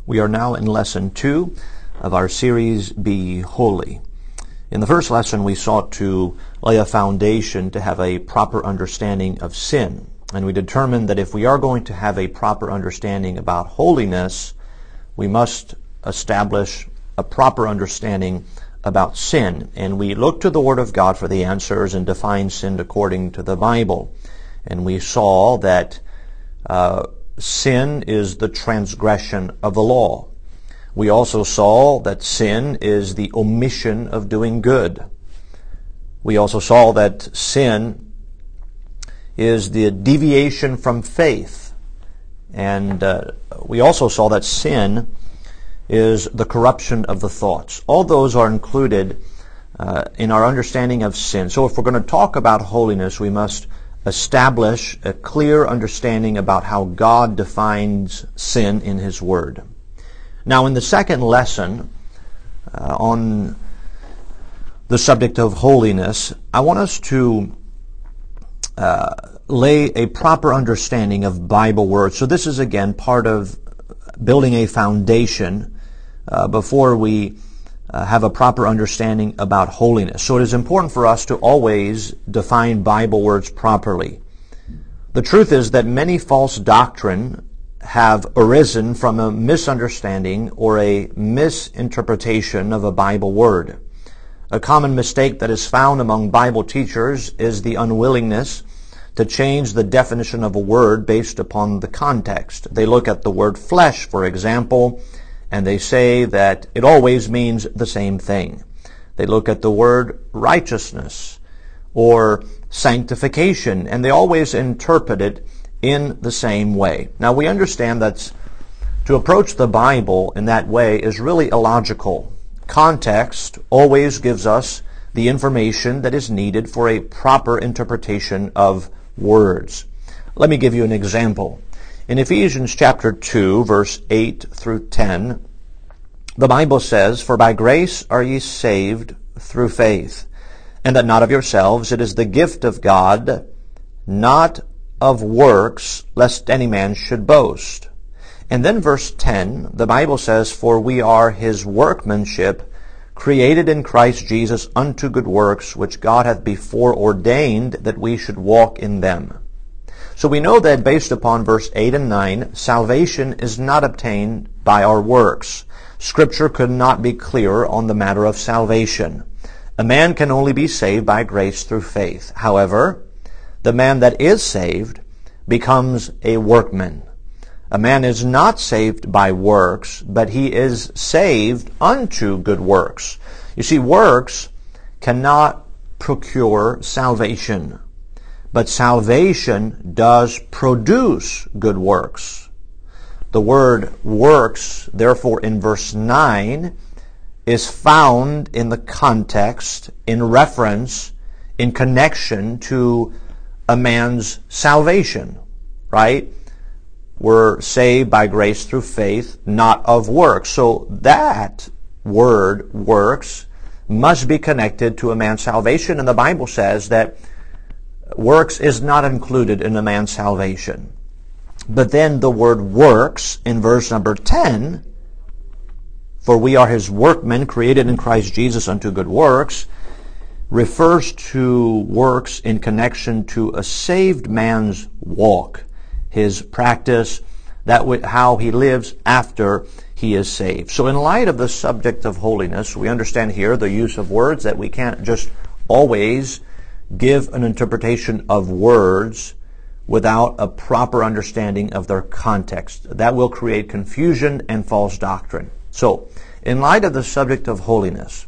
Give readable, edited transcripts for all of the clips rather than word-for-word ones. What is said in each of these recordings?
We are now in Lesson 2 of our series, Be Holy. In the first lesson, we sought to lay a foundation to have a proper understanding of sin. And we determined that if we are going to have a proper understanding about holiness, we must establish a proper understanding about sin. And we looked to the Word of God for the answers and defined sin according to the Bible. And we saw that sin is the transgression of the law. We also saw that sin is the omission of doing good. We also saw that sin is the deviation from faith. And we also saw that sin is the corruption of the thoughts. All those are included in our understanding of sin. So if we're going to talk about holiness, we must establish a clear understanding about how God defines sin in His Word. Now, in the second lesson on the subject of holiness, I want us to lay a proper understanding of Bible words. So this is, again, part of building a foundation before we have a proper understanding about holiness. So it is important for us to always define Bible words properly. The truth is that many false doctrine have arisen from a misunderstanding or a misinterpretation of a Bible word. A common mistake that is found among Bible teachers is the unwillingness to change the definition of a word based upon the context. They look at the word flesh, for example, and they say that it always means the same thing. They look at the word righteousness or sanctification, and they always interpret it in the same way. Now, we understand that to approach the Bible in that way is really illogical. Context always gives us the information that is needed for a proper interpretation of words. Let me give you an example. In Ephesians chapter 2, verse 8 through 10, the Bible says, "For by grace are ye saved through faith, and that not of yourselves, it is the gift of God, not of works, lest any man should boast." And then verse 10, the Bible says, "For we are His workmanship, created in Christ Jesus unto good works, which God hath before ordained that we should walk in them." So we know that based upon verse 8 and 9, salvation is not obtained by our works. Scripture could not be clearer on the matter of salvation. A man can only be saved by grace through faith. However, the man that is saved becomes a workman. A man is not saved by works, but he is saved unto good works. You see, works cannot procure salvation, but salvation does produce good works. The word works, therefore, in verse 9, is found in the context, in reference, in connection to a man's salvation, right? We're saved by grace through faith, not of works. So that word, works, must be connected to a man's salvation. And the Bible says that works is not included in a man's salvation. But then the word works in verse number 10, "For we are His workmen, created in Christ Jesus unto good works," refers to works in connection to a saved man's walk, his practice, how he lives after he is saved. So in light of the subject of holiness, we understand here the use of words, that we can't just always give an interpretation of words without a proper understanding of their context. That will create confusion and false doctrine. So, in light of the subject of holiness,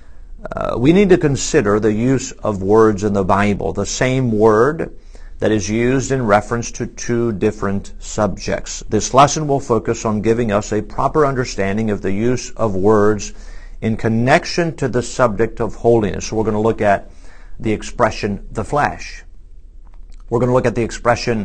we need to consider the use of words in the Bible, the same word that is used in reference to two different subjects. This lesson will focus on giving us a proper understanding of the use of words in connection to the subject of holiness. So we're going to look at the expression, the flesh. We're going to look at the expression,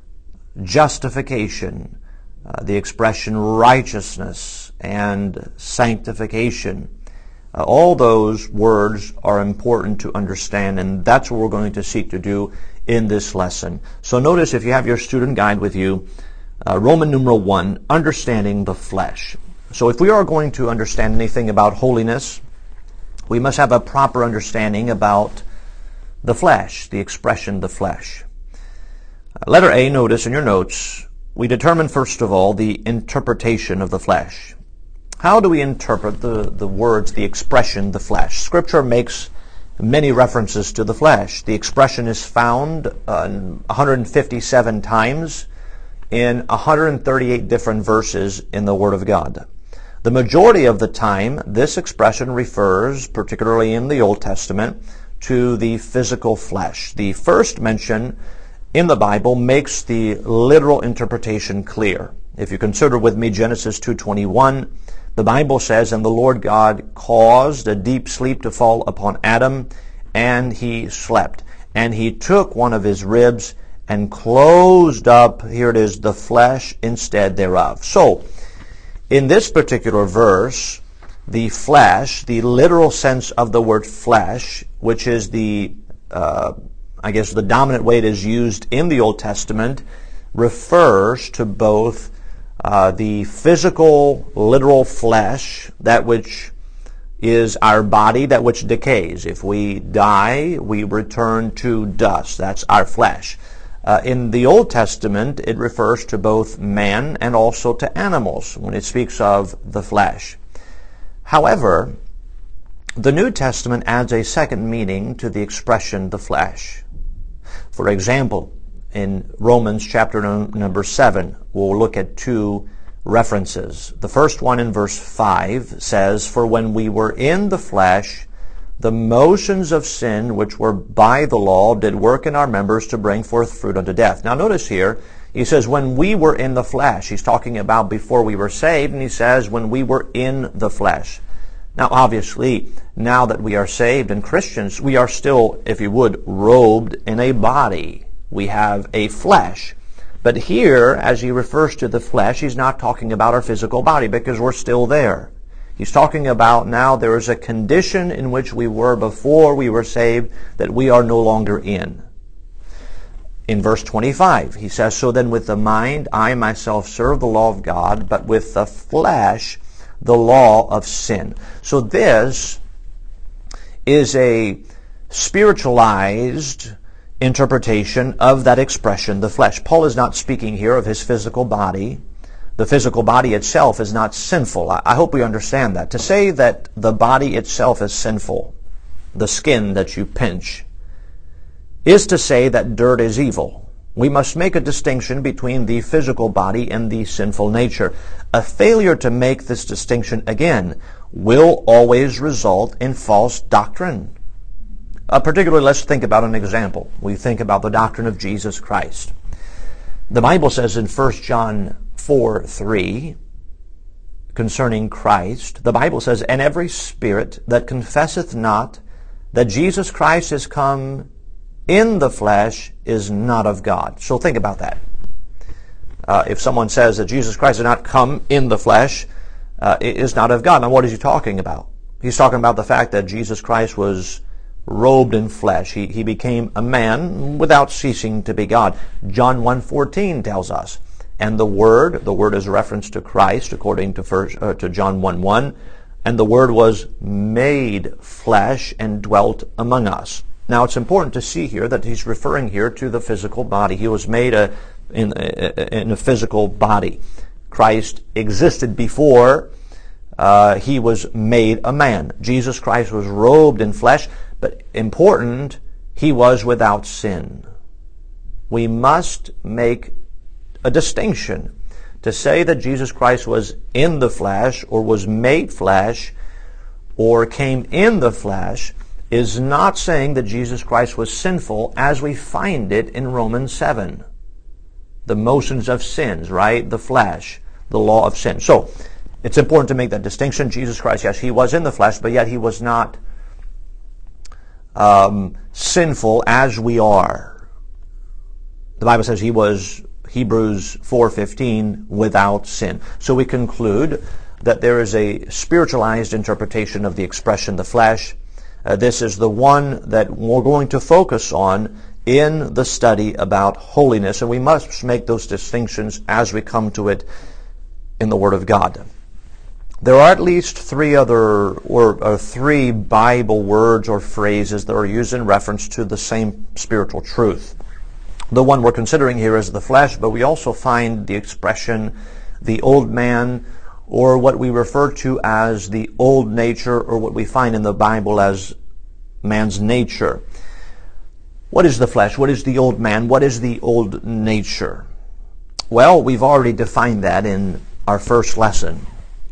justification, the expression, righteousness, and sanctification. All those words are important to understand, and that's what we're going to seek to do in this lesson. So notice, if you have your student guide with you, Roman numeral 1, understanding the flesh. So if we are going to understand anything about holiness, we must have a proper understanding about the flesh, the expression the flesh. Letter A, notice in your notes, we determine first of all the interpretation of the flesh. How do we interpret the words, the expression the flesh? Scripture makes many references to the flesh. The expression is found 157 times in 138 different verses in the Word of God. The majority of the time, this expression refers, particularly in the Old Testament, to the physical flesh. The first mention in the Bible makes the literal interpretation clear. If you consider with me Genesis 2:21, the Bible says, "And the Lord God caused a deep sleep to fall upon Adam, and he slept. And he took one of his ribs and closed up," here it is, "the flesh instead thereof." So, in this particular verse, the flesh, the literal sense of the word flesh, which is the dominant way it is used in the Old Testament, refers to both the physical, literal flesh, that which is our body, that which decays. If we die, we return to dust. That's our flesh. In the Old Testament, it refers to both man and also to animals when it speaks of the flesh. However, the New Testament adds a second meaning to the expression the flesh. For example, in Romans chapter number 7, we'll look at two references. The first one in verse 5 says, "For when we were in the flesh, the motions of sin which were by the law did work in our members to bring forth fruit unto death." Now notice here, he says when we were in the flesh. He's talking about before we were saved, and he says when we were in the flesh. Now obviously, now that we are saved and Christians, we are still, if you would, robed in a body. We have a flesh. But here, as he refers to the flesh, he's not talking about our physical body because we're still there. He's talking about now there is a condition in which we were before we were saved that we are no longer in. In verse 25, he says, "So then with the mind I myself serve the law of God, but with the flesh the law of sin." So this is a spiritualized interpretation of that expression, the flesh. Paul is not speaking here of his physical body. The physical body itself is not sinful. I hope we understand that. To say that the body itself is sinful, the skin that you pinch, is to say that dirt is evil. We must make a distinction between the physical body and the sinful nature. A failure to make this distinction, again, will always result in false doctrine. Particularly, let's think about an example. We think about the doctrine of Jesus Christ. The Bible says in 1 John 4:3, concerning Christ, the Bible says, "And every spirit that confesseth not that Jesus Christ is come in the flesh is not of God." So think about that. If someone says that Jesus Christ did not come in the flesh, it is not of God. Now what is he talking about? He's talking about the fact that Jesus Christ was robed in flesh. He became a man without ceasing to be God. John 1:14 tells us. And the Word is a reference to Christ according to John 1:1, and the Word was made flesh and dwelt among us. Now it's important to see here that he's referring here to the physical body. He was made in a physical body. Christ existed before he was made a man. Jesus Christ was robed in flesh, but important, he was without sin. We must make a distinction. To say that Jesus Christ was in the flesh or was made flesh or came in the flesh is not saying that Jesus Christ was sinful as we find it in Romans 7. The motions of sins, right? The flesh, the law of sin. So, it's important to make that distinction. Jesus Christ, yes, he was in the flesh, but yet he was not sinful as we are. The Bible says he was, Hebrews 4:15, without sin. So we conclude that there is a spiritualized interpretation of the expression the flesh. This is the one that we're going to focus on in the study about holiness, and we must make those distinctions as we come to it in the Word of God. There are at least three Bible words or phrases that are used in reference to the same spiritual truth. The one we're considering here is the flesh, but we also find the expression the old man, or what we refer to as the old nature, or what we find in the Bible as man's nature. What is the flesh? What is the old man? What is the old nature? Well, we've already defined that in our first lesson.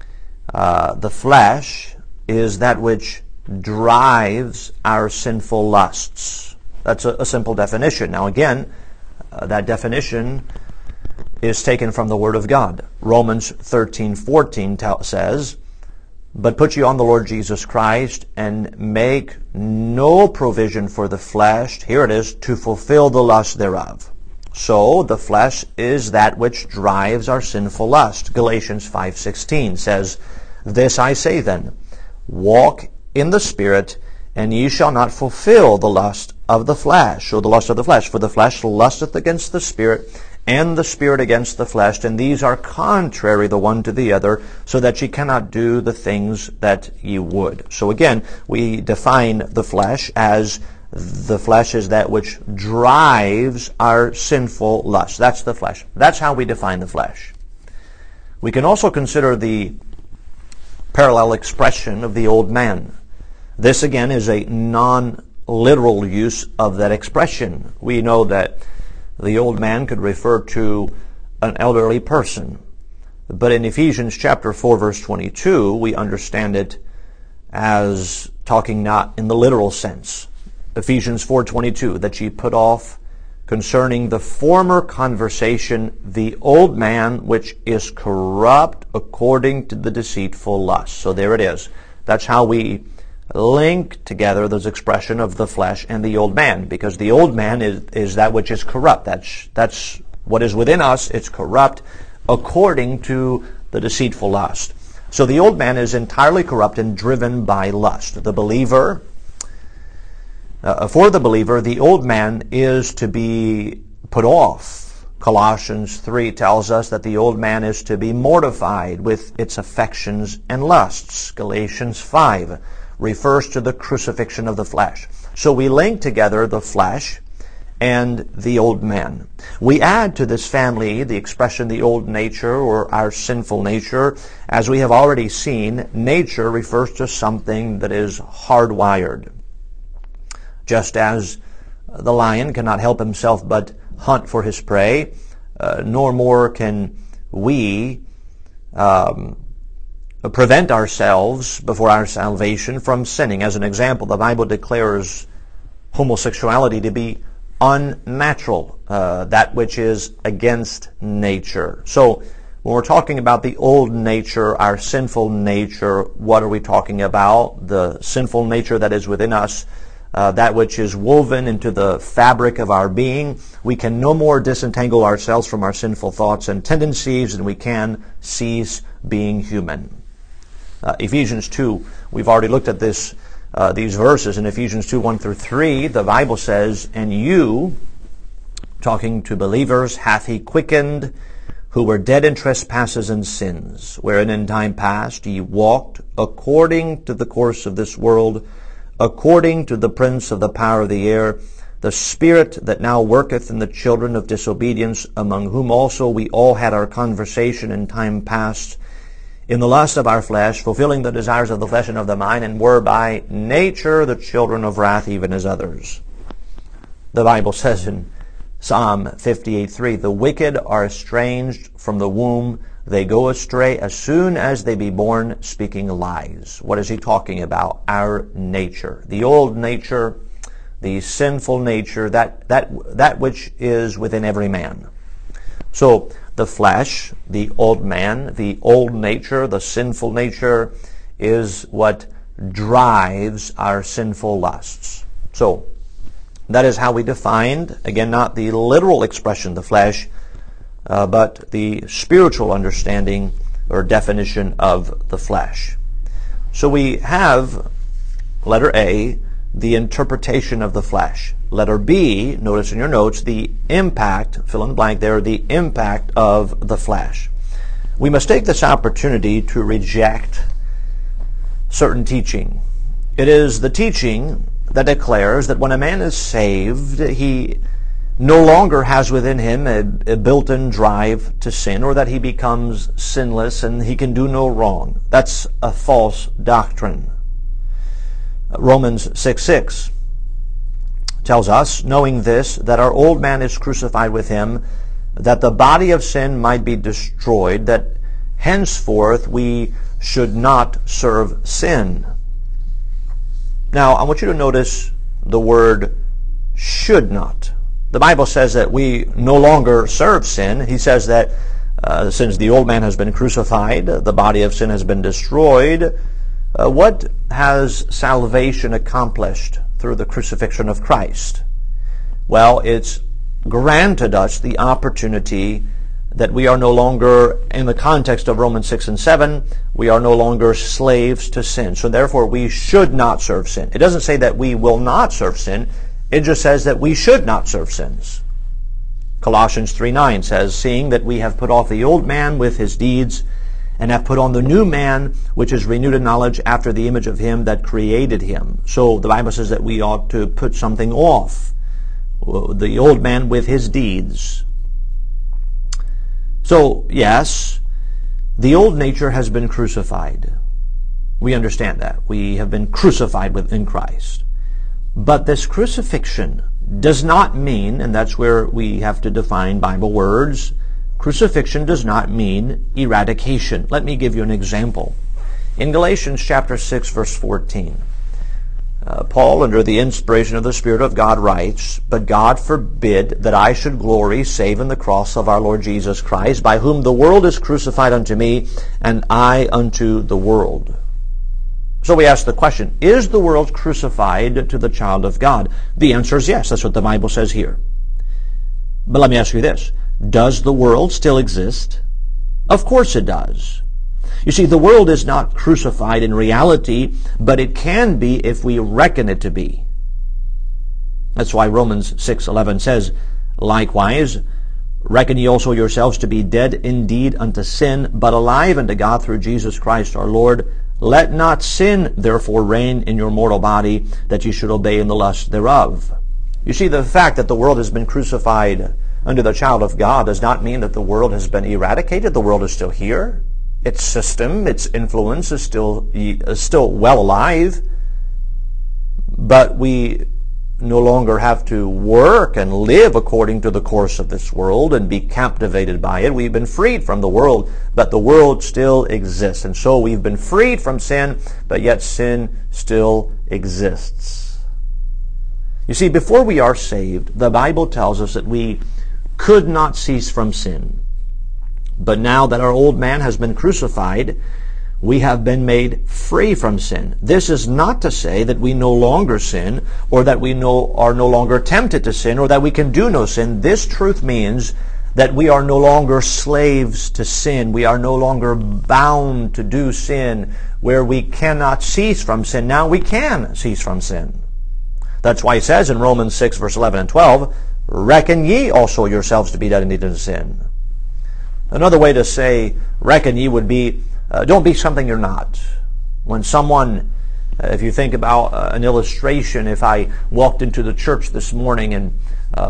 The flesh is that which drives our sinful lusts. That's a simple definition. Now again, that definition is taken from the Word of God. Romans 13:14 says, "But put ye on the Lord Jesus Christ, and make no provision for the flesh," here it is, "to fulfill the lust thereof." So the flesh is that which drives our sinful lust. Galatians 5:16 says, "This I say then, walk in the Spirit, and ye shall not fulfill the lust of the flesh," or the lust of the flesh. "For the flesh lusteth against the Spirit, and the Spirit against the flesh, and these are contrary the one to the other, so that ye cannot do the things that ye would." So again, we define the flesh as the flesh is that which drives our sinful lust. That's the flesh. That's how we define the flesh. We can also consider the parallel expression of the old man. This again is a non-literal use of that expression. We know that the old man could refer to an elderly person. But in Ephesians chapter 4 verse 22, we understand it as talking not in the literal sense. Ephesians 4:22, "That ye put off concerning the former conversation the old man which is corrupt according to the deceitful lust." So there it is. That's how we link together this expression of the flesh and the old man, because the old man is that which is corrupt. That's what is within us. It's corrupt according to the deceitful lust. So the old man is entirely corrupt and driven by lust. The believer, for the believer, the old man is to be put off. Colossians 3 tells us that the old man is to be mortified with its affections and lusts. Galatians 5 refers to the crucifixion of the flesh. So we link together the flesh and the old man. We add to this family the expression the old nature, or our sinful nature. As we have already seen, nature refers to something that is hardwired. Just as the lion cannot help himself but hunt for his prey, nor more can we prevent ourselves before our salvation from sinning. As an example, the Bible declares homosexuality to be unnatural, that which is against nature. So when we're talking about the old nature, our sinful nature, what are we talking about? The sinful nature that is within us, that which is woven into the fabric of our being. We can no more disentangle ourselves from our sinful thoughts and tendencies than we can cease being human. Ephesians 2, we've already looked at this, these verses. In Ephesians 2, 1 through 3, the Bible says, "And you," talking to believers, "hath he quickened, who were dead in trespasses and sins, wherein in time past ye walked according to the course of this world, according to the prince of the power of the air, the spirit that now worketh in the children of disobedience, among whom also we all had our conversation in time past, in the lust of our flesh, fulfilling the desires of the flesh and of the mind, and were by nature the children of wrath, even as others." The Bible says in Psalm 58:3, "The wicked are estranged from the womb. They go astray as soon as they be born, speaking lies." What is he talking about? Our nature. The old nature, the sinful nature, that which is within every man. So the flesh, the old man, the old nature, the sinful nature is what drives our sinful lusts. So that is how we defined, again, not the literal expression, the flesh, but the spiritual understanding or definition of the flesh. So we have, letter A, the interpretation of the flesh. Letter B, notice in your notes, the impact, fill in the blank there, the impact of the flesh. We must take this opportunity to reject certain teaching. It is the teaching that declares that when a man is saved, he no longer has within him a built-in drive to sin, or that he becomes sinless and he can do no wrong. That's a false doctrine. Romans 6:6 tells us, knowing this, that our old man is crucified with him, that the body of sin might be destroyed, that henceforth we should not serve sin. Now, I want you to notice the word should not. The Bible says that we no longer serve sin. He says that since the old man has been crucified, the body of sin has been destroyed. What has salvation accomplished through the crucifixion of Christ? Well, it's granted us the opportunity that we are no longer, in the context of Romans 6 and 7, we are no longer slaves to sin. So therefore, we should not serve sin. It doesn't say that we will not serve sin. It just says that we should not serve sins. Colossians 3:9 says, seeing that we have put off the old man with his deeds, and have put on the new man, which is renewed in knowledge after the image of him that created him. So the Bible says that we ought to put something off, the old man with his deeds. So, yes, the old nature has been crucified. We understand that. We have been crucified within Christ. But this crucifixion does not mean, and that's where we have to define Bible words, crucifixion does not mean eradication. Let me give you an example. In Galatians chapter 6, verse 14, Paul, under the inspiration of the Spirit of God, writes, but God forbid that I should glory save in the cross of our Lord Jesus Christ, by whom the world is crucified unto me, and I unto the world. So we ask the question, is the world crucified to the child of God? The answer is yes. That's what the Bible says here. But let me ask you this. Does the world still exist? Of course it does. You see, the world is not crucified in reality, but it can be if we reckon it to be. That's why Romans 6:11 says, likewise, reckon ye also yourselves to be dead indeed unto sin, but alive unto God through Jesus Christ our Lord. Let not sin therefore reign in your mortal body, that ye should obey in the lust thereof. You see, the fact that the world has been crucified under the child of God does not mean that the world has been eradicated. The world is still here. Its system, its influence is still well alive. But we no longer have to work and live according to the course of this world and be captivated by it. We've been freed from the world, but the world still exists. And so we've been freed from sin, but yet sin still exists. You see, before we are saved, the Bible tells us that we could not cease from sin. But now that our old man has been crucified, we have been made free from sin. This is not to say that we no longer sin, or that we are no longer tempted to sin, or that we can do no sin. This truth means that we are no longer slaves to sin. We are no longer bound to do sin where we cannot cease from sin. Now we can cease from sin. That's why he says in Romans 6, verse 11 and 12, reckon ye also yourselves to be dead indeed unto sin. Another way to say reckon ye would be, don't be something you're not. When someone, if you think about an illustration, if I walked into the church this morning and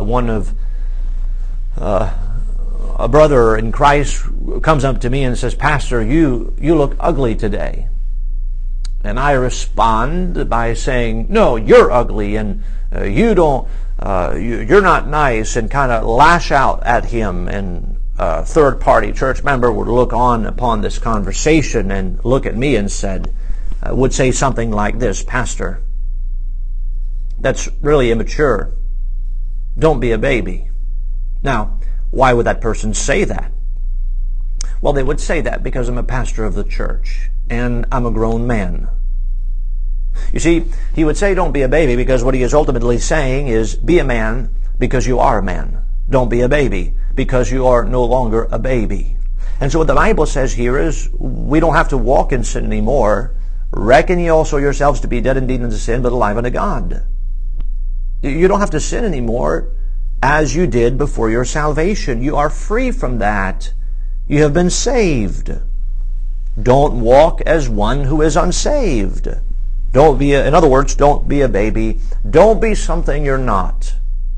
a brother in Christ comes up to me and says, Pastor, you look ugly today. And I respond by saying, no, you're ugly, and you're not nice, and kind of lash out at him. And a third-party church member would look on upon this conversation and look at me and would say something like this, Pastor, that's really immature. Don't be a baby. Now, why would that person say that? Well, they would say that because I'm a pastor of the church and I'm a grown man. You see, he would say don't be a baby because what he is ultimately saying is be a man because you are a man. Don't be a baby because you are no longer a baby. And so what the Bible says here is we don't have to walk in sin anymore. reckon ye also yourselves to be dead indeed unto sin, but alive unto God. You don't have to sin anymore as you did before your salvation. You are free from that. You have been saved. Don't walk as one who is unsaved. In other words, don't be a baby. Don't be something you're not.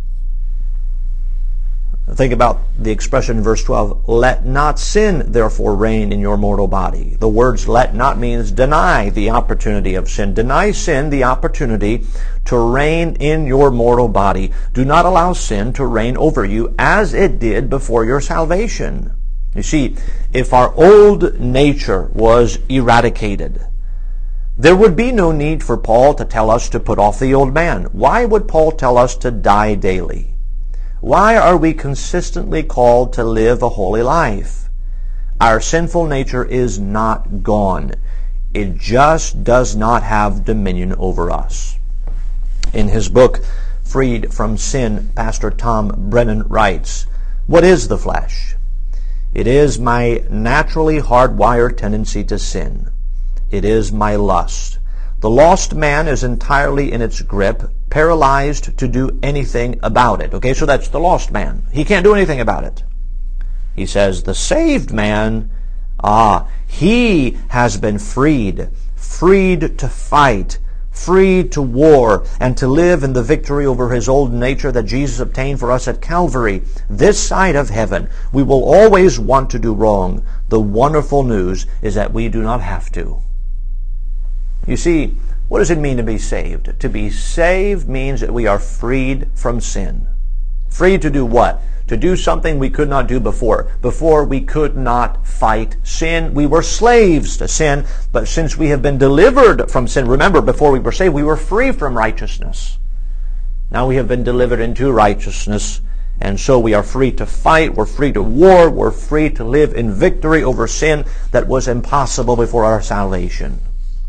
Think about the expression in verse 12, let not sin therefore reign in your mortal body. The words let not means deny the opportunity of sin. Deny sin the opportunity to reign in your mortal body. Do not allow sin to reign over you as it did before your salvation. You see, if our old nature was eradicated, there would be no need for Paul to tell us to put off the old man. Why would Paul tell us to die daily? Why are we consistently called to live a holy life? Our sinful nature is not gone. It just does not have dominion over us. In his book, Freed from Sin, Pastor Tom Brennan writes, what is the flesh? It is my naturally hardwired tendency to sin. It is my lust. The lost man is entirely in its grip, paralyzed to do anything about it. Okay, so that's the lost man. He can't do anything about it. He says the saved man, he has been freed to fight, free to war, and to live in the victory over his old nature that Jesus obtained for us at Calvary. This side of heaven, we will always want to do wrong. The wonderful news is that we do not have to. You see, what does it mean to be saved? To be saved means that we are freed from sin. Freed to do what? To do something we could not do before. Before we could not fight sin. We were slaves to sin, but since we have been delivered from sin, remember, before we were saved, we were free from righteousness. Now we have been delivered into righteousness, and so we are free to fight, we're free to war, we're free to live in victory over sin that was impossible before our salvation.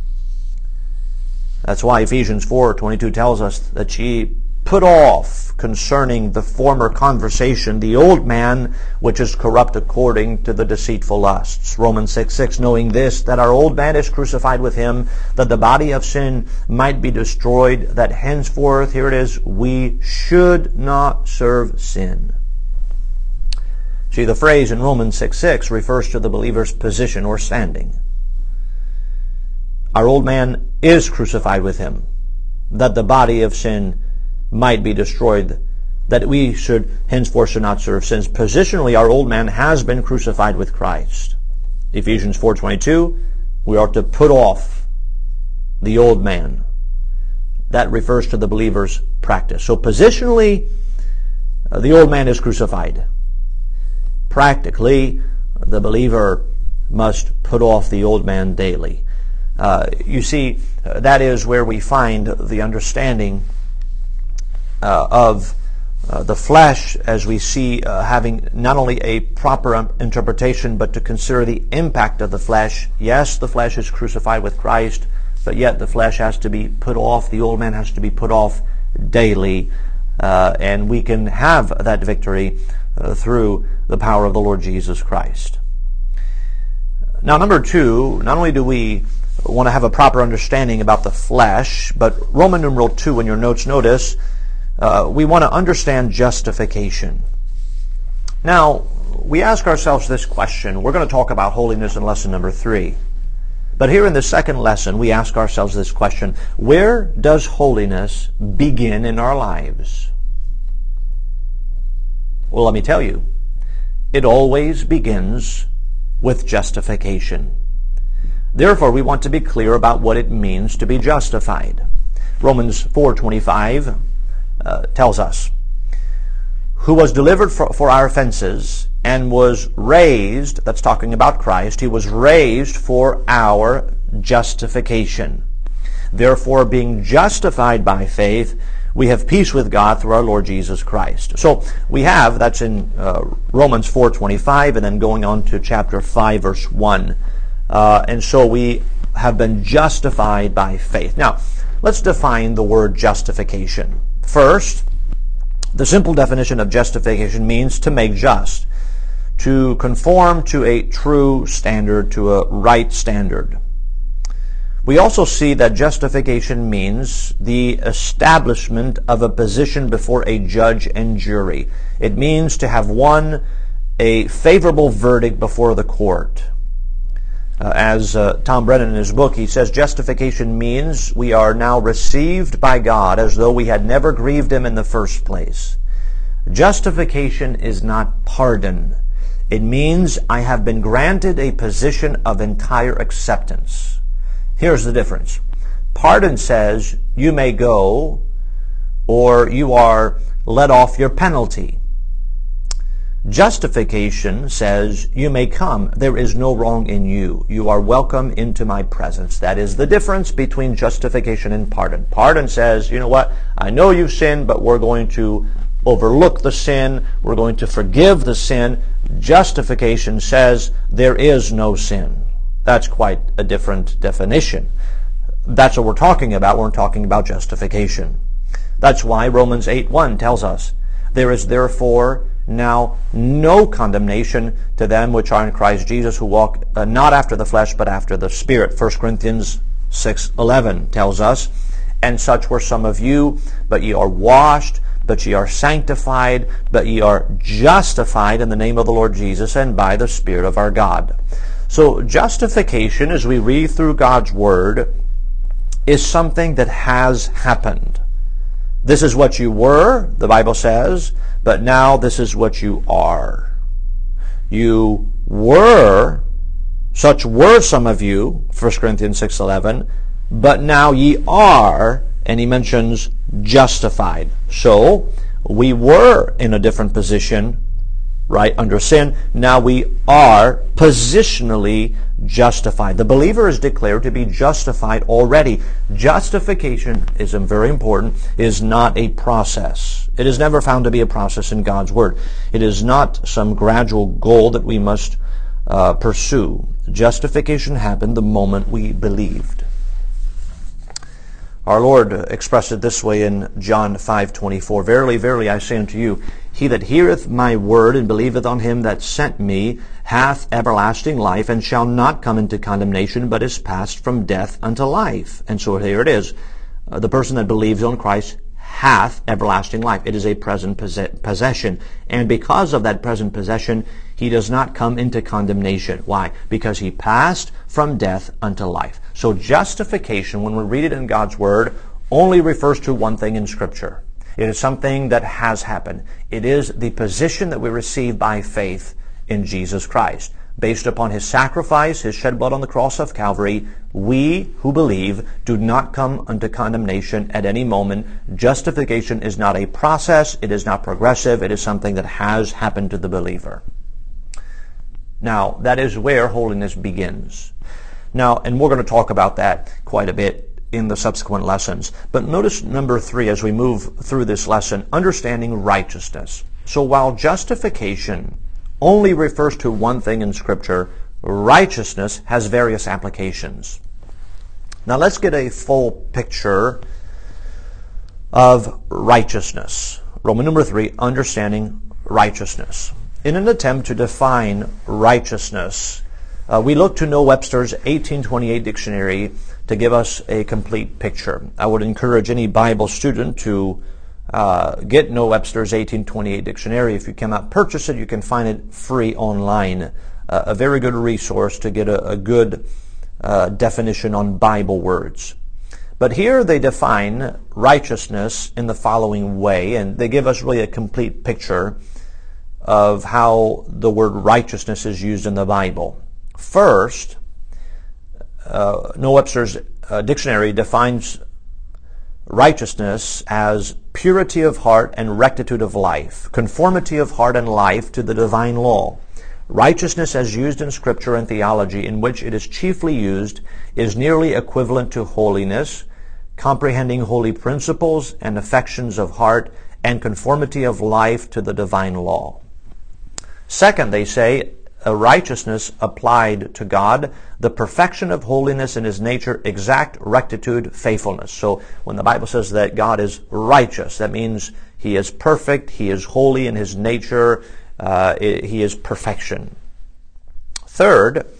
That's why Ephesians 4:22 tells us that ye put off concerning the former conversation the old man which is corrupt according to the deceitful lusts. Romans 6:6, knowing this, that our old man is crucified with him, that the body of sin might be destroyed, that henceforth, here it is, we should not serve sin. See, the phrase in Romans 6:6 refers to the believer's position or standing. Our old man is crucified with him, that the body of sin might be destroyed, that we should henceforth not serve sins. Positionally, our old man has been crucified with Christ. Ephesians 4:22, we are to put off the old man. That refers to the believer's practice. So positionally, the old man is crucified. Practically, the believer must put off the old man daily. You see, that is where we find the understanding of the flesh, as we see having not only a proper interpretation, but to consider the impact of the flesh. Yes, the flesh is crucified with Christ, but yet the flesh has to be put off. The old man has to be put off daily, and we can have that victory through the power of the Lord Jesus Christ. Now, number two, not only do we want to have a proper understanding about the flesh, but Roman numeral 2 in your notes, notice, we want to understand justification. Now, we ask ourselves this question. We're going to talk about holiness in lesson number 3. But here in the second lesson, we ask ourselves this question. Where does holiness begin in our lives? Well, let me tell you. It always begins with justification. Therefore, we want to be clear about what it means to be justified. Romans 4:25 tells us, who was delivered for our offenses and was raised, that's talking about Christ, he was raised for our justification. Therefore, being justified by faith, we have peace with God through our Lord Jesus Christ. So we have, that's in Romans 4:25, and then going on to chapter 5, verse 1. And so we have been justified by faith. Now, let's define the word justification. First, the simple definition of justification means to make just, to conform to a true standard, to a right standard. We also see that justification means the establishment of a position before a judge and jury. It means to have won a favorable verdict before the court. As Tom Brennan in his book, he says, justification means we are now received by God as though we had never grieved Him in the first place. Justification is not pardon. It means I have been granted a position of entire acceptance. Here's the difference. Pardon says you may go, or you are let off your penalty. Justification says you may come. There is no wrong in you. You are welcome into my presence. That is the difference between justification and pardon. Pardon says, you know what? I know you've sinned, but we're going to overlook the sin. We're going to forgive the sin. Justification says there is no sin. That's quite a different definition. That's what we're talking about. We're talking about justification. That's why Romans 8:1 tells us, there is therefore now no condemnation to them which are in Christ Jesus, who walk not after the flesh, but after the Spirit. 1 Corinthians 6:11 tells us, and such were some of you, but ye are washed, but ye are sanctified, but ye are justified in the name of the Lord Jesus and by the Spirit of our God. So justification, as we read through God's Word, is something that has happened. This is what you were, the Bible says, but now this is what you are. You were, such were some of you, 1 Corinthians 6:11, but now ye are, and he mentions justified. So, we were in a different position, right, under sin. Now we are positionally justified. The believer is declared to be justified already. Justification is very important, is not a process. It is never found to be a process in God's Word. It is not some gradual goal that we must pursue. Justification happened the moment we believed. Our Lord expressed it this way in John 5:24. Verily, verily, I say unto you, he that heareth my word and believeth on him that sent me hath everlasting life, and shall not come into condemnation, but is passed from death unto life. And so here it is. The person that believes on Christ hath everlasting life. It is a present possession. And because of that present possession, he does not come into condemnation. Why? Because he passed from death unto life. So justification, when we read it in God's Word, only refers to one thing in Scripture. It is something that has happened. It is the position that we receive by faith in Jesus Christ. Based upon His sacrifice, His shed blood on the cross of Calvary, we who believe do not come unto condemnation at any moment. Justification is not a process. It is not progressive. It is something that has happened to the believer. Now, that is where holiness begins. Now, and we're going to talk about that quite a bit in the subsequent lessons. But notice number 3 as we move through this lesson, understanding righteousness. So while justification only refers to one thing in Scripture, righteousness has various applications. Now let's get a full picture of righteousness. Roman number 3, understanding righteousness. In an attempt to define righteousness, we look to Noah Webster's 1828 dictionary to give us a complete picture. I would encourage any Bible student to get Noah Webster's 1828 dictionary. If you cannot purchase it, you can find it free online. A very good resource to get a good definition on Bible words. But here they define righteousness in the following way, and they give us really a complete picture of how the word righteousness is used in the Bible. First, Noah Webster's dictionary defines righteousness as purity of heart and rectitude of life, conformity of heart and life to the divine law. Righteousness as used in Scripture and theology, in which it is chiefly used, is nearly equivalent to holiness, comprehending holy principles and affections of heart and conformity of life to the divine law. Second, they say, a righteousness applied to God, the perfection of holiness in His nature, exact rectitude, faithfulness. So when the Bible says that God is righteous, that means He is perfect, He is holy in His nature, He is perfection. Third,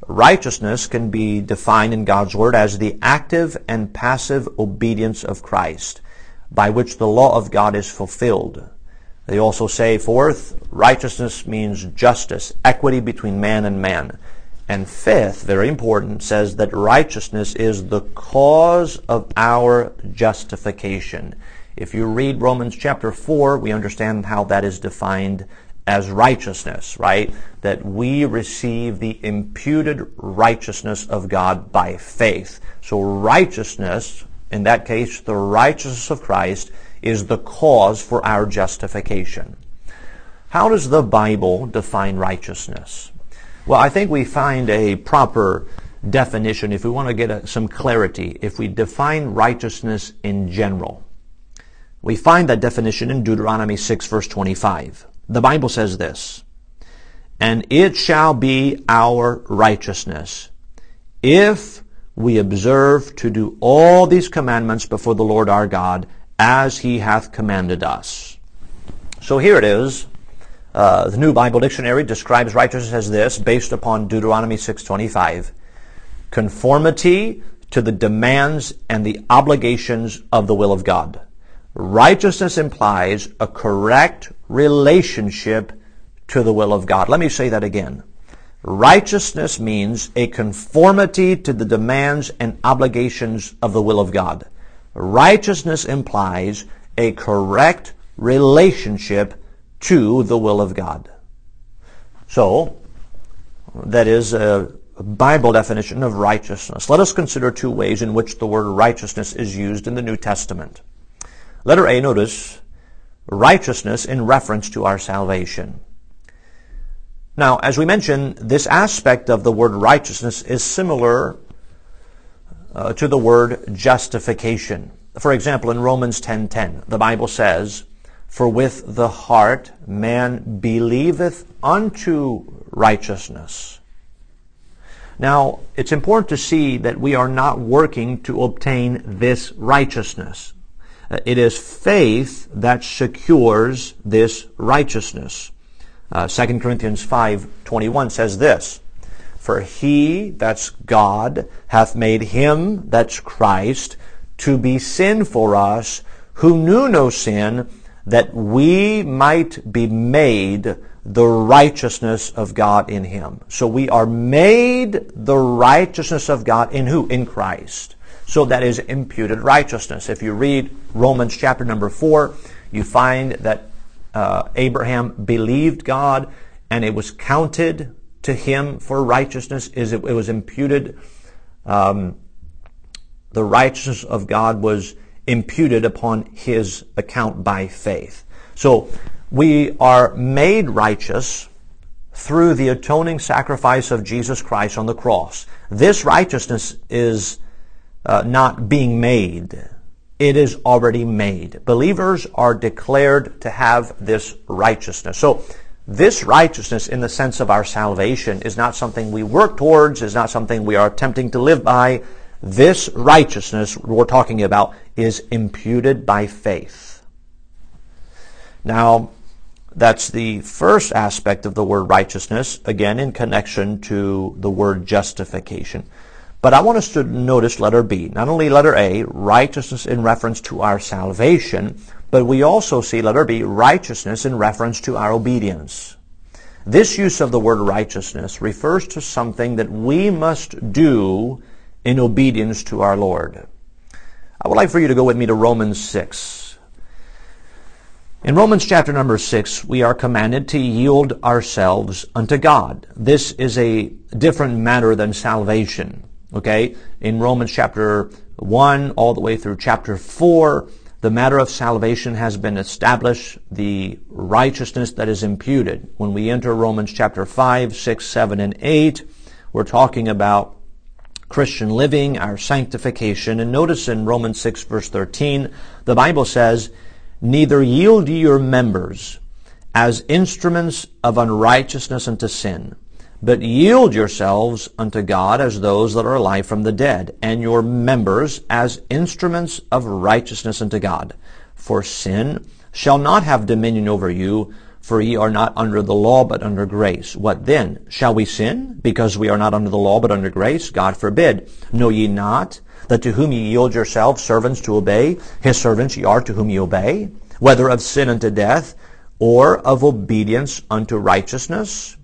Righteousness can be defined in God's Word as the active and passive obedience of Christ, by which the law of God is fulfilled. They also say, fourth, righteousness means justice, equity between man and man. And fifth, very important, says that righteousness is the cause of our justification. If you read Romans chapter 4, we understand how that is defined as righteousness, right? That we receive the imputed righteousness of God by faith. So righteousness, in that case, the righteousness of Christ, is the cause for our justification. How does the Bible define righteousness? Well, I think we find a proper definition if we want to get some clarity. If we define righteousness in general, we find that definition in Deuteronomy 6, verse 25. The Bible says this, "And it shall be our righteousness, if we observe to do all these commandments before the Lord our God, as He hath commanded us." So here it is. The New Bible Dictionary describes righteousness as this, based upon Deuteronomy 6:25. Conformity to the demands and the obligations of the will of God. Righteousness implies a correct relationship to the will of God. Let me say that again. Righteousness means a conformity to the demands and obligations of the will of God. Righteousness implies a correct relationship to the will of God. So, that is a Bible definition of righteousness. Let us consider two ways in which the word righteousness is used in the New Testament. Letter A, notice righteousness in reference to our salvation. Now, as we mentioned, this aspect of the word righteousness is similar to the word justification. For example, in Romans 10:10, the Bible says, "For with the heart man believeth unto righteousness." Now, it's important to see that we are not working to obtain this righteousness. It is faith that secures this righteousness. 2 Corinthians 5:21 says this, "For He," that's God, "hath made Him," that's Christ, "to be sin for us, who knew no sin, that we might be made the righteousness of God in Him." So we are made the righteousness of God in who? In Christ. So that is imputed righteousness. If you read Romans chapter number 4, you find that Abraham believed God and it was counted to him for righteousness. It was imputed. The righteousness of God was imputed upon his account by faith. So we are made righteous through the atoning sacrifice of Jesus Christ on the cross. This righteousness is not being made. It is already made. Believers are declared to have this righteousness. So this righteousness in the sense of our salvation is not something we work towards, is not something we are attempting to live by. This righteousness we're talking about is imputed by faith. Now, that's the first aspect of the word righteousness, again in connection to the word justification. But I want us to notice letter B. Not only letter A, righteousness in reference to our salvation, but we also see letter B, righteousness in reference to our obedience. This use of the word righteousness refers to something that we must do in obedience to our Lord. I would like for you to go with me to Romans 6. In Romans chapter number 6, we are commanded to yield ourselves unto God. This is a different matter than salvation. Okay? In Romans chapter 1 all the way through chapter 4, the matter of salvation has been established, the righteousness that is imputed. When we enter Romans chapter 5, 6, 7, and 8, we're talking about Christian living, our sanctification. And notice in Romans 6, verse 13, the Bible says, "Neither yield ye your members as instruments of unrighteousness unto sin, but yield yourselves unto God as those that are alive from the dead, and your members as instruments of righteousness unto God. For sin shall not have dominion over you, For ye are not under the law, but under grace. What then? Shall we sin, because we are not under the law, but under grace? God forbid. Know ye not that to whom ye yield yourselves servants to obey, his servants ye are to whom ye obey, whether of sin unto death, or of obedience unto righteousness?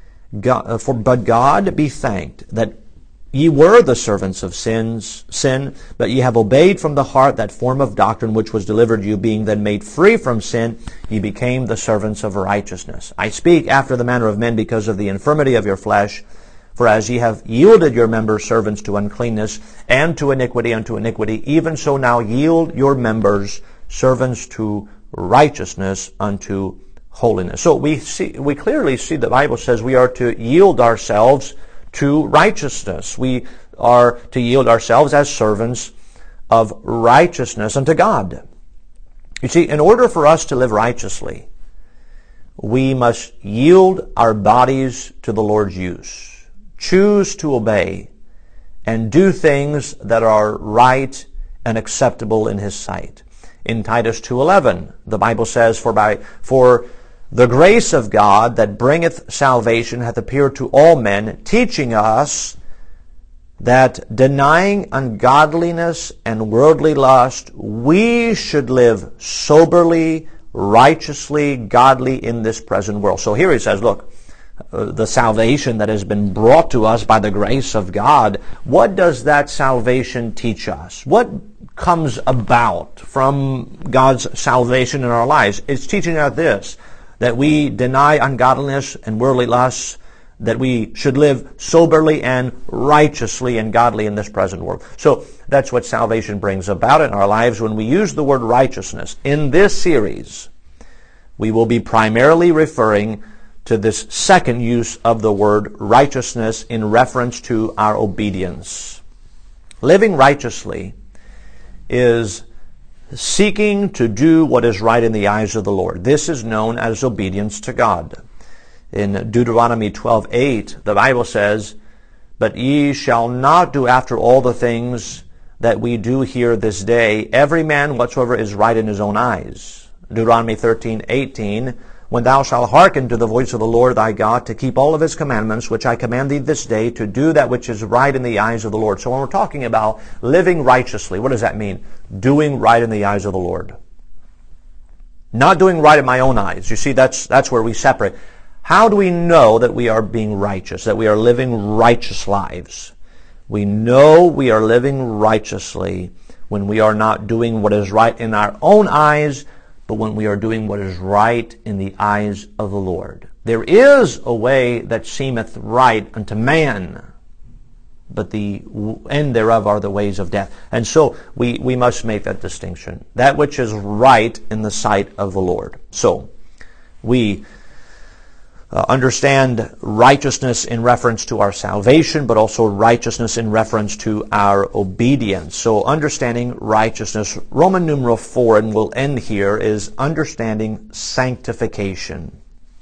But God be thanked that ye were the servants of sin, but ye have obeyed from the heart that form of doctrine which was delivered you, being then made free from sin, ye became the servants of righteousness. I speak after the manner of men because of the infirmity of your flesh. For as ye have yielded your members servants to uncleanness, and to iniquity unto iniquity, even so now yield your members servants to righteousness unto holiness. So we clearly see the Bible says we are to yield ourselves to righteousness. We are to yield ourselves as servants of righteousness unto God. You see, in order for us to live righteously, we must yield our bodies to the Lord's use, choose to obey, and do things that are right and acceptable in His sight. In Titus 2:11, the Bible says, For the grace of God that bringeth salvation hath appeared to all men, teaching us that denying ungodliness and worldly lust, we should live soberly, righteously, godly in this present world. So here he says, look, the salvation that has been brought to us by the grace of God, what does that salvation teach us? What comes about from God's salvation in our lives? It's teaching us this, that we deny ungodliness and worldly lusts, that we should live soberly and righteously and godly in this present world. So that's what salvation brings about in our lives. When we use the word righteousness in this series, we will be primarily referring to this second use of the word righteousness in reference to our obedience. Living righteously is seeking to do what is right in the eyes of the Lord. This is known as obedience to God. In Deuteronomy 12:8, the Bible says, But ye shall not do after all the things that we do here this day, every man whatsoever is right in his own eyes. Deuteronomy 13:18, When thou shalt hearken to the voice of the Lord thy God, to keep all of His commandments, which I command thee this day, to do that which is right in the eyes of the Lord. So when we're talking about living righteously, what does that mean? Doing right in the eyes of the Lord. Not doing right in my own eyes. You see, that's where we separate. How do we know that we are being righteous, that we are living righteous lives? We know we are living righteously when we are not doing what is right in our own eyes, but when we are doing what is right in the eyes of the Lord. There is a way that seemeth right unto man, but the end thereof are the ways of death. And so we must make that distinction. That which is right in the sight of the Lord. So we understand righteousness in reference to our salvation, but also righteousness in reference to our obedience. So understanding righteousness, Roman numeral 4, and we'll end here, is understanding sanctification.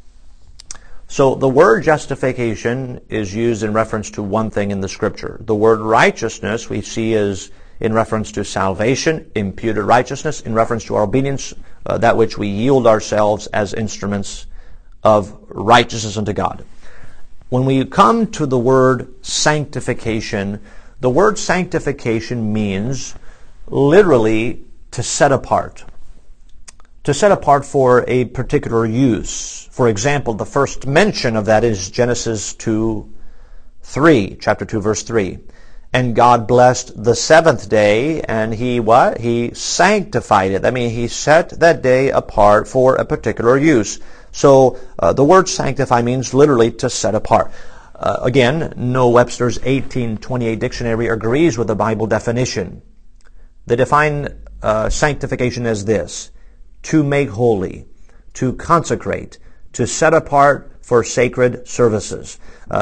So the word justification is used in reference to one thing in the Scripture. The word righteousness we see is in reference to salvation, imputed righteousness, in reference to our obedience, that which we yield ourselves as instruments of righteousness unto God. When we come to the word sanctification, the word sanctification means literally to set apart. To set apart for a particular use. For example, the first mention of that is Genesis 2:3, chapter 2, verse 3. And God blessed the seventh day, and He what? He sanctified it. I mean, He set that day apart for a particular use. So the word sanctify means literally to set apart. Again, Noah Webster's 1828 dictionary agrees with the Bible definition. They define sanctification as this: to make holy, to consecrate, to set apart for sacred services.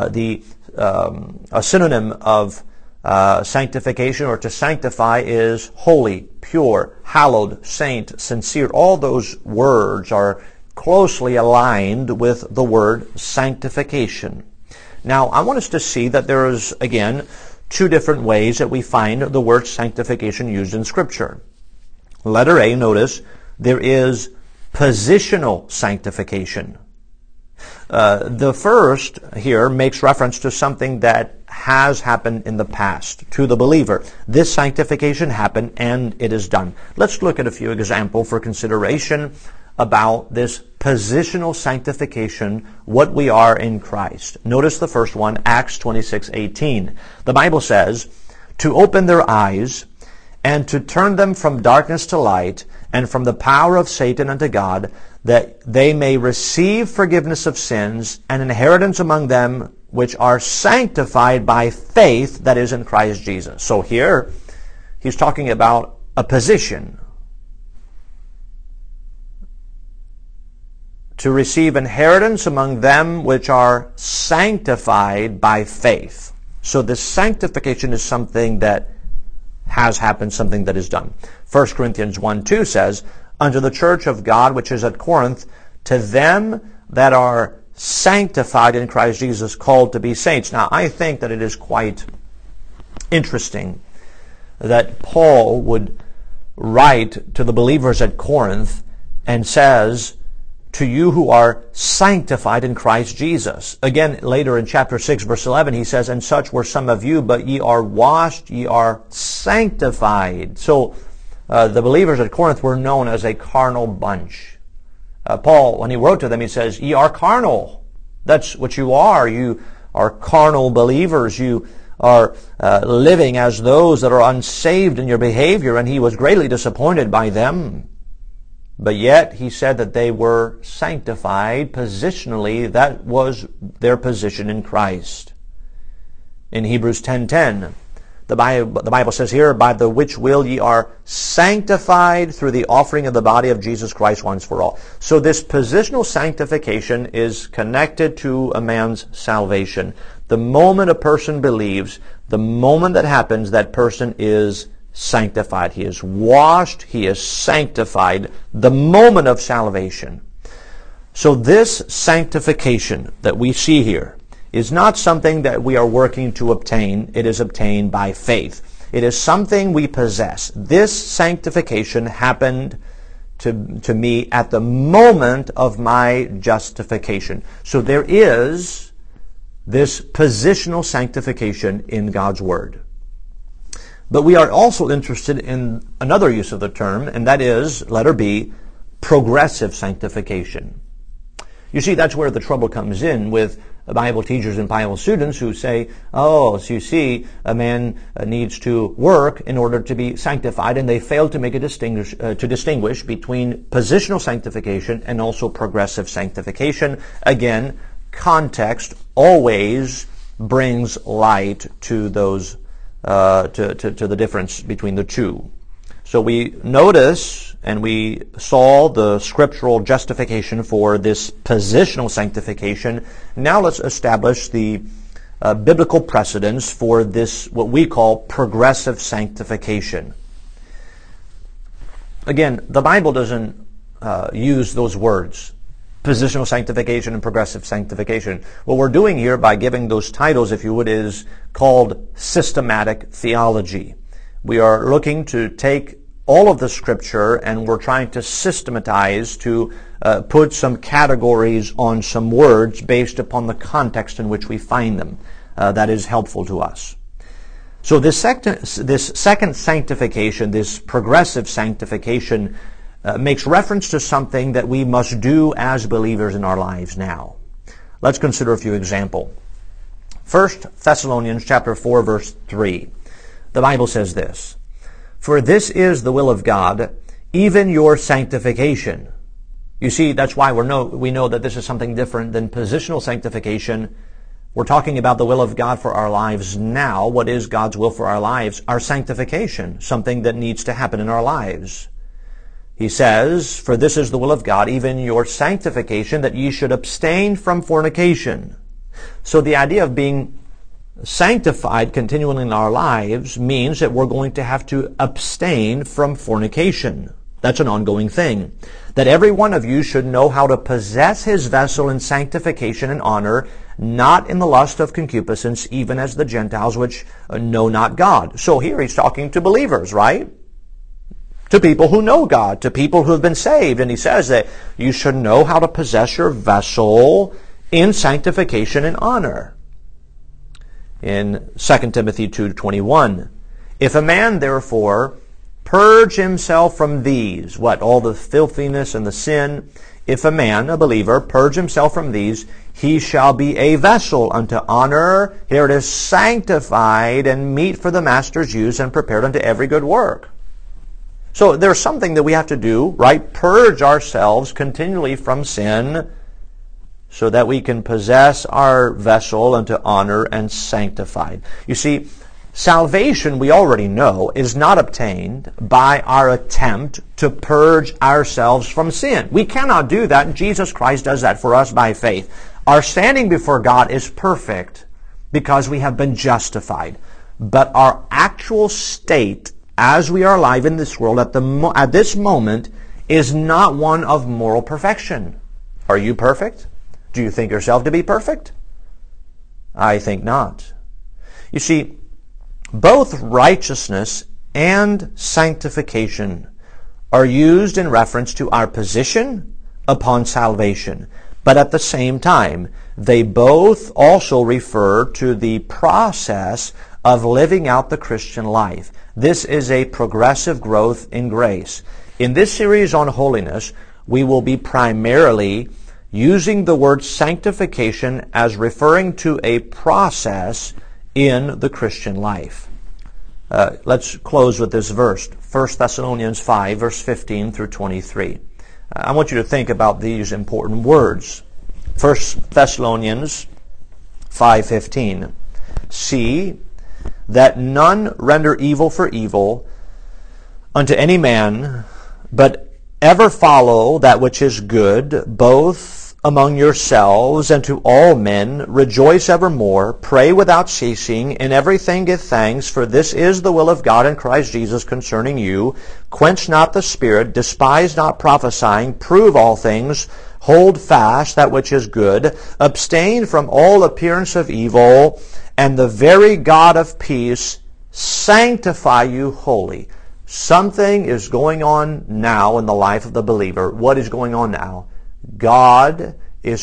A synonym of sanctification or to sanctify is holy, pure, hallowed, saint, sincere. All those words are closely aligned with the word sanctification. Now, I want us to see that there is, again, two different ways that we find the word sanctification used in Scripture. Letter A, notice, there is positional sanctification. The first here makes reference to something that has happened in the past to the believer. This sanctification happened and it is done. Let's look at a few examples for consideration about this positional sanctification, what we are in Christ. Notice the first one, Acts 26:18. The Bible says, to open their eyes and to turn them from darkness to light and from the power of Satan unto God, that they may receive forgiveness of sins and inheritance among them which are sanctified by faith that is in Christ Jesus. So here, he's talking about a position. To receive inheritance among them which are sanctified by faith. So this sanctification is something that has happened, something that is done. 1 Corinthians 1:2 says, unto the church of God which is at Corinth, to them that are sanctified in Christ Jesus, called to be saints. Now, I think that it is quite interesting that Paul would write to the believers at Corinth and says, to you who are sanctified in Christ Jesus. Again, later in chapter 6, verse 11, he says, and such were some of you, but ye are washed, ye are sanctified. So, the believers at Corinth were known as a carnal bunch. Paul, when he wrote to them, he says, ye are carnal. That's what you are. You are carnal believers. You are living as those that are unsaved in your behavior, and he was greatly disappointed by them. But yet, he said that they were sanctified positionally. That was their position in Christ. In Hebrews 10:10, the Bible says here, by the which will ye are sanctified through the offering of the body of Jesus Christ once for all. So this positional sanctification is connected to a man's salvation. The moment a person believes, the moment that happens, that person is sanctified. He is washed. He is sanctified. The moment of salvation. So this sanctification that we see here is not something that we are working to obtain. It is obtained by faith. It is something we possess. This sanctification happened to me at the moment of my justification. So there is this positional sanctification in God's Word. But we are also interested in another use of the term, and that is, letter B, progressive sanctification. You see, that's where the trouble comes in with Bible teachers and Bible students who say, oh, so you see, a man needs to work in order to be sanctified, and they fail to make to distinguish between positional sanctification and also progressive sanctification. Again, context always brings light to those to the difference between the two. So we notice and we saw the scriptural justification for this positional sanctification. Now let's establish the biblical precedents for this, what we call progressive sanctification. Again, the Bible doesn't use those words, positional sanctification and progressive sanctification. What we're doing here by giving those titles, if you would, is called systematic theology. We are looking to take all of the Scripture and we're trying to systematize, to put some categories on some words based upon the context in which we find them. That is helpful to us. So this second sanctification, this progressive sanctification, makes reference to something that we must do as believers in our lives now. Let's consider a few examples. 1 Thessalonians chapter 4, verse 3. The Bible says this, for this is the will of God, even your sanctification. You see, that's why we know that this is something different than positional sanctification. We're talking about the will of God for our lives now. What is God's will for our lives? Our sanctification, something that needs to happen in our lives. He says, for this is the will of God, even your sanctification, that ye should abstain from fornication. So the idea of being sanctified continually in our lives means that we're going to have to abstain from fornication. That's an ongoing thing. That every one of you should know how to possess his vessel in sanctification and honor, not in the lust of concupiscence, even as the Gentiles which know not God. So here he's talking to believers, right? to people who know God, to people who have been saved. And he says that you should know how to possess your vessel in sanctification and honor. In 2 Timothy 2:21, if a man therefore purge himself from these, all the filthiness and the sin, if a man, a believer, purge himself from these, he shall be a vessel unto honor, here it is, sanctified and meet for the master's use and prepared unto every good work. So there's something that we have to do, right? Purge ourselves continually from sin so that we can possess our vessel unto honor and sanctified. You see, salvation, we already know, is not obtained by our attempt to purge ourselves from sin. We cannot do that, and Jesus Christ does that for us by faith. Our standing before God is perfect because we have been justified. But our actual state as we are alive in this world at this moment is not one of moral perfection. Are you perfect? Do you think yourself to be perfect? I think not. You see, both righteousness and sanctification are used in reference to our position upon salvation. But at the same time, they both also refer to the process of living out the Christian life. This is a progressive growth in grace. In this series on holiness, we will be primarily using the word sanctification as referring to a process in the Christian life. Let's close with this verse, 1 Thessalonians 5, verse 15 through 23. I want you to think about these important words. 1 Thessalonians 5:15. See that none render evil for evil unto any man, but ever follow that which is good, both among yourselves and to all men. Rejoice evermore, pray without ceasing, in everything give thanks, for this is the will of God in Christ Jesus concerning you. Quench not the spirit, despise not prophesying, prove all things, hold fast that which is good, abstain from all appearance of evil, and the very God of peace sanctify you wholly. Something is going on now in the life of the believer. What is going on now? God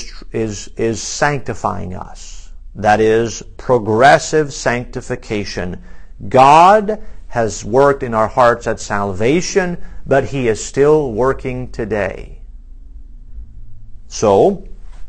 is sanctifying us. That is progressive sanctification. God has worked in our hearts at salvation, but He is still working today. So,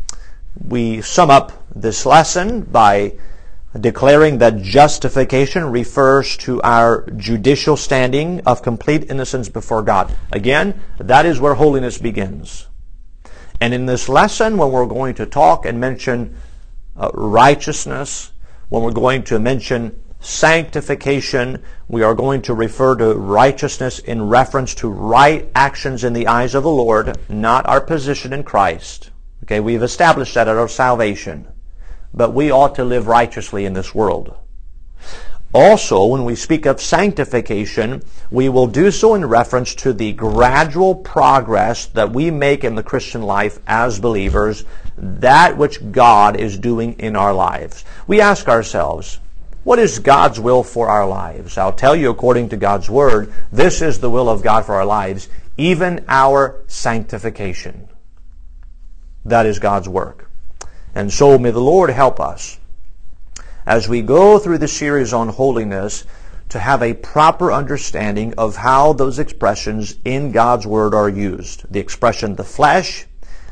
we sum up this lesson by declaring that justification refers to our judicial standing of complete innocence before God. Again, that is where holiness begins. And in this lesson, when we're going to talk and mention righteousness, when we're going to mention sanctification, we are going to refer to righteousness in reference to right actions in the eyes of the Lord, not our position in Christ. Okay, we've established that at our salvation. But we ought to live righteously in this world. Also, when we speak of sanctification, we will do so in reference to the gradual progress that we make in the Christian life as believers, that which God is doing in our lives. We ask ourselves, what is God's will for our lives? I'll tell you according to God's Word, this is the will of God for our lives, even our sanctification. That is God's work. And so may the Lord help us as we go through the series on holiness to have a proper understanding of how those expressions in God's Word are used. The expression the flesh,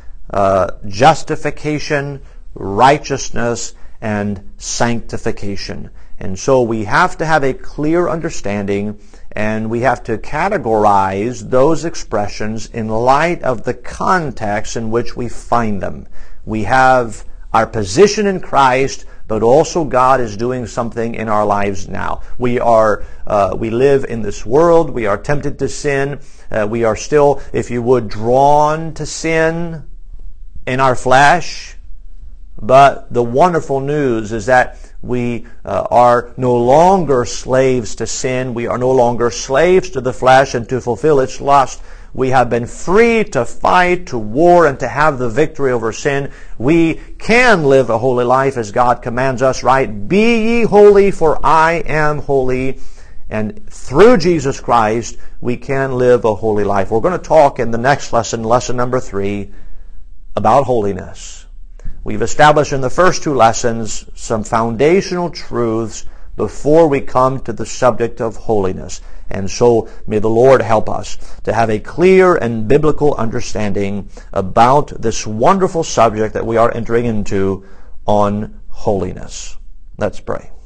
justification, righteousness, and sanctification. And so we have to have a clear understanding, and we have to categorize those expressions in light of the context in which we find them. We have our position in Christ, but also God is doing something in our lives now. We live in this world. We are tempted to sin. We are still, if you would, drawn to sin in our flesh. But the wonderful news is that we are no longer slaves to sin. We are no longer slaves to the flesh and to fulfill its lust. We have been free to fight, to war, and to have the victory over sin. We can live a holy life as God commands us, right? Be ye holy, for I am holy. And through Jesus Christ, we can live a holy life. We're going to talk in the next lesson, lesson number 3, about holiness. We've established in the first 2 lessons some foundational truths before we come to the subject of holiness. And so may the Lord help us to have a clear and biblical understanding about this wonderful subject that we are entering into on holiness. Let's pray.